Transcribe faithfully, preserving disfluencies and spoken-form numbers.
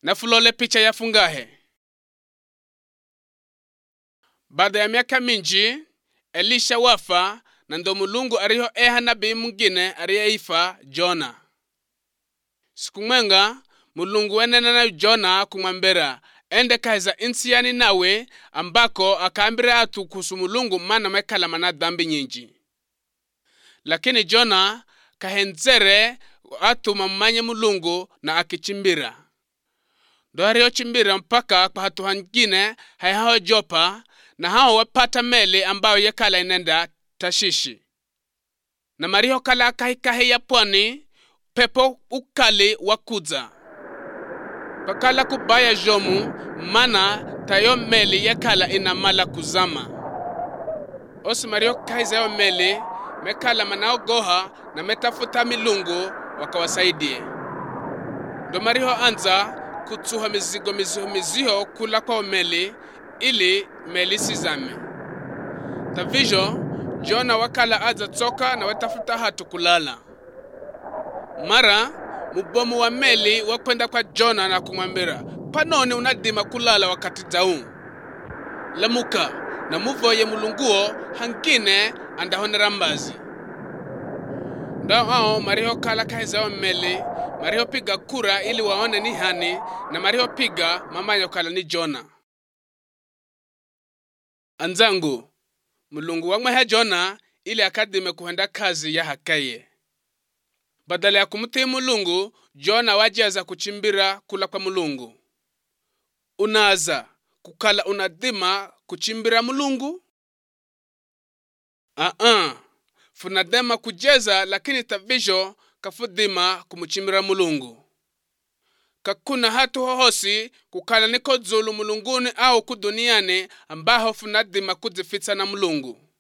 Na fulole picha ya fungahe. Baada ya miaka mingi, Elisha wafa na ndo Mulungu ariho eha nabii mwingine aliyeifa Jona. Siku mwenga Mulungu wenena na Jona kumwambia ende kaza insi ya Ninawi ambako akaambira atu kuhusu Mulungu mana mekala mana dhambi nyingi. Lakini Jona kahenzere atu mamanye Mulungu na akichimbira. Ndo ariyo chimbira mpaka kwa hatu hangine hao Jopa na hao wapata meli ambao yekala inenda Tashishi. Na mariho kala kahikahi ya pwani pepo ukali wakuza. Pakala kubaya jomu mana tayo meli yekala inamala kuzama. Osi mariho kahiza yo meli mekala manao goha na metafuta milungu wakawasaidie. Ndo mariho anza kutsuha mizigo miziho miziho kula kwa meli ili meli sizame. Tavijo Jona wakala aza tsoka na watafuta hatu kulala. Mara mubomu wa meli wakwenda kwa Jona na kumwambira panoni unadima kulala wakati zaun. Lamuka na muvoye mulunguo hangine andahonera mbazi. Ndao mariho kala kahiza wa meli mariho piga kura ili waone ni hani na mariho piga mamanyo kala ni Jona. Anzangu Mulungu wamweha Jona ili akadime kuhenda kazi ya hakaye. Badala ya kumutii Mulungu, Jona wajaza kuchimbira kula kwa Mulungu. Unaza kukala unadima kuchimbira Mulungu? Ah-ah. Funadema kujeza lakini tavisho kafudima kumuchimbira Mulungu. Kakuna hatu hohosi kukala niko zulu mulunguni au kuduniane ambaho funadima kuzifitsa na Mulungu.